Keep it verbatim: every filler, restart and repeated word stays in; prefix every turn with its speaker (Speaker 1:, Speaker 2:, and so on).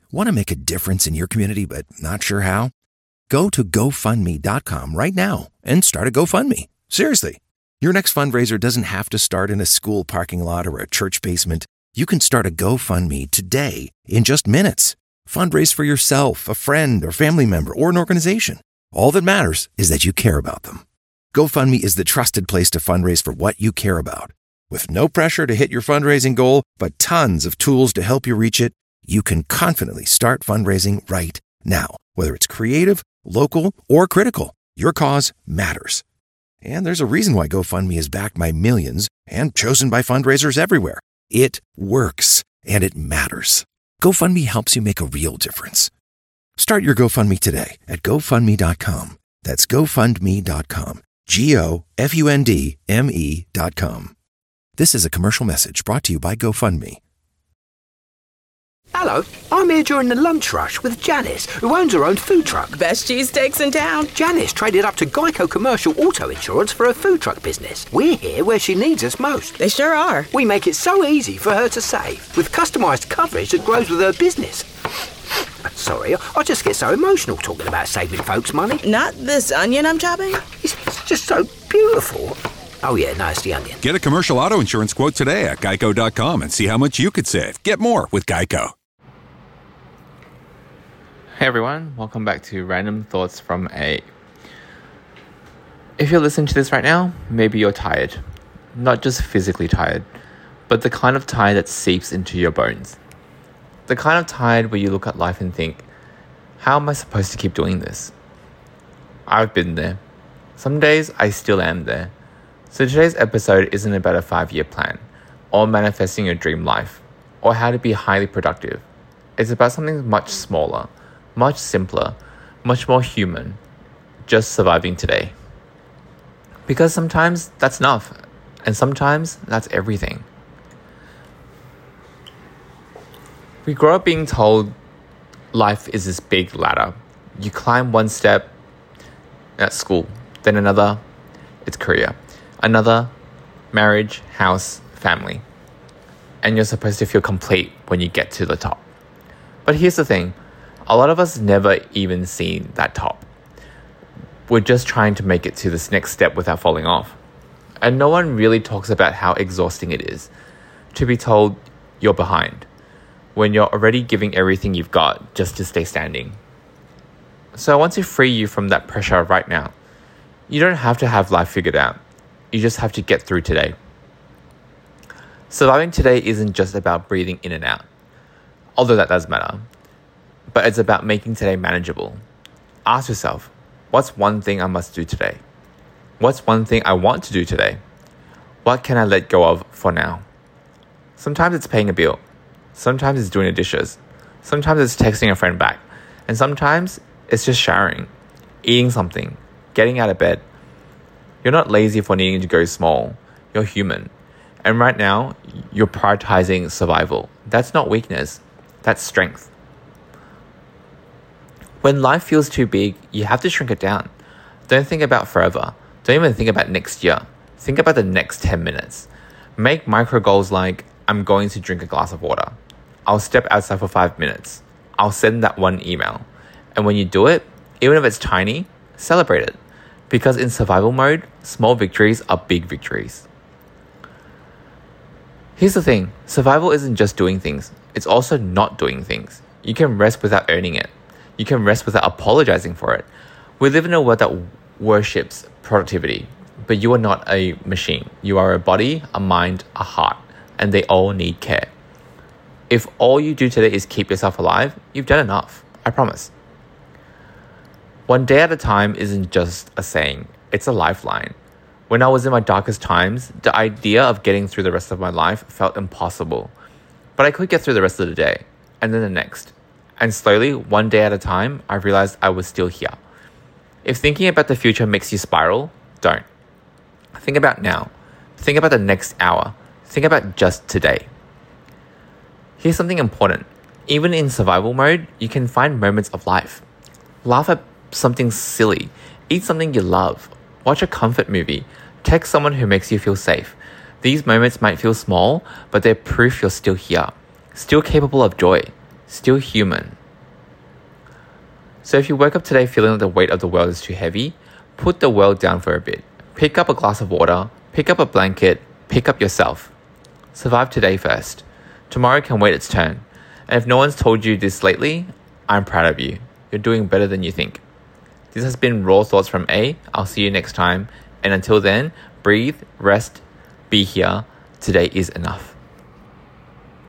Speaker 1: Want to make a difference in your community but not sure how? Go to go fund me dot com right now and start a GoFundMe. Seriously. Your next fundraiser doesn't have to start in a school parking lot or a church basement. You can start a GoFundMe today in just minutes. Fundraise for yourself, a friend, or family member, or an organization. All that matters is that you care about them. GoFundMe is the trusted place to fundraise for what you care about. With no pressure to hit your fundraising goal, but tons of tools to help you reach it, you can confidently start fundraising right now. Whether it's creative, local, or critical, your cause matters. And there's a reason why GoFundMe is backed by millions and chosen by fundraisers everywhere. It works, and it matters. GoFundMe helps you make a real difference. Start your GoFundMe today at go fund me dot com. That's go fund me dot com. G O F U N D M E dot com. This is a commercial message brought to you by GoFundMe.
Speaker 2: Hello, I'm here during the lunch rush with Janice, who owns her own food truck.
Speaker 3: Best cheesesteaks in town.
Speaker 2: Janice traded up to Geico Commercial Auto Insurance for her food truck business. We're here where she needs us most.
Speaker 3: They sure are.
Speaker 2: We make it so easy for her to save, with customised coverage that grows with her business. Sorry, I just get so emotional talking about saving folks money.
Speaker 3: Not this onion I'm chopping?
Speaker 2: It's, it's just so beautiful. Oh yeah, no, it's the onion.
Speaker 4: Get a commercial auto insurance quote today at geico dot com and see how much you could save. Get more with Geico.
Speaker 5: Hey everyone, welcome back to Random Thoughts from A. If you're listening to this right now, maybe you're tired. Not just physically tired, but the kind of tired that seeps into your bones. The kind of tired where you look at life and think, how am I supposed to keep doing this? I've been there. Some days I still am there. So today's episode isn't about a five-year plan, or manifesting your dream life, or how to be highly productive. It's about something much smaller, much simpler, much more human, just surviving today. Because sometimes that's enough, and sometimes that's everything. We grow up being told life is this big ladder. You climb one step, that's school, then another, it's career, another, marriage, house, family. And you're supposed to feel complete when you get to the top. But here's the thing, a lot of us never even seen that top. We're just trying to make it to this next step without falling off. And no one really talks about how exhausting it is to be told you're behind when you're already giving everything you've got just to stay standing. So I want to free you from that pressure right now. You don't have to have life figured out. You just have to get through today. Surviving today isn't just about breathing in and out, although that does matter. But it's about making today manageable. Ask yourself, what's one thing I must do today? What's one thing I want to do today? What can I let go of for now? Sometimes it's paying a bill. Sometimes it's doing the dishes. Sometimes it's texting a friend back. And sometimes it's just showering, eating something, getting out of bed. You're not lazy for needing to go small. You're human. And right now, you're prioritizing survival. That's not weakness. That's strength. When life feels too big, you have to shrink it down. Don't think about forever. Don't even think about next year. Think about the next ten minutes. Make micro goals like, I'm going to drink a glass of water. I'll step outside for five minutes. I'll send that one email. And when you do it, even if it's tiny, celebrate it. Because in survival mode, small victories are big victories. Here's the thing, survival isn't just doing things. It's also not doing things. You can rest without earning it. You can rest without apologizing for it. We live in a world that worships productivity, but you are not a machine. You are a body, a mind, a heart, and they all need care. If all you do today is keep yourself alive, you've done enough. I promise. One day at a time isn't just a saying, it's a lifeline. When I was in my darkest times, the idea of getting through the rest of my life felt impossible. But I could get through the rest of the day, and then the next. And slowly, one day at a time, I realized I was still here. If thinking about the future makes you spiral, don't. Think about now. Think about the next hour. Think about just today. Here's something important. Even in survival mode, you can find moments of life. Laugh at something silly. Eat something you love. Watch a comfort movie. Text someone who makes you feel safe. These moments might feel small, but they're proof you're still here. Still capable of joy. Still human. So if you woke up today feeling that the weight of the world is too heavy, put the world down for a bit. Pick up a glass of water, pick up a blanket, pick up yourself. Survive today first. Tomorrow can wait its turn. And if no one's told you this lately, I'm proud of you. You're doing better than you think. This has been Raw Thoughts from A. I'll see you next time. And until then, breathe, rest, be here. Today is enough.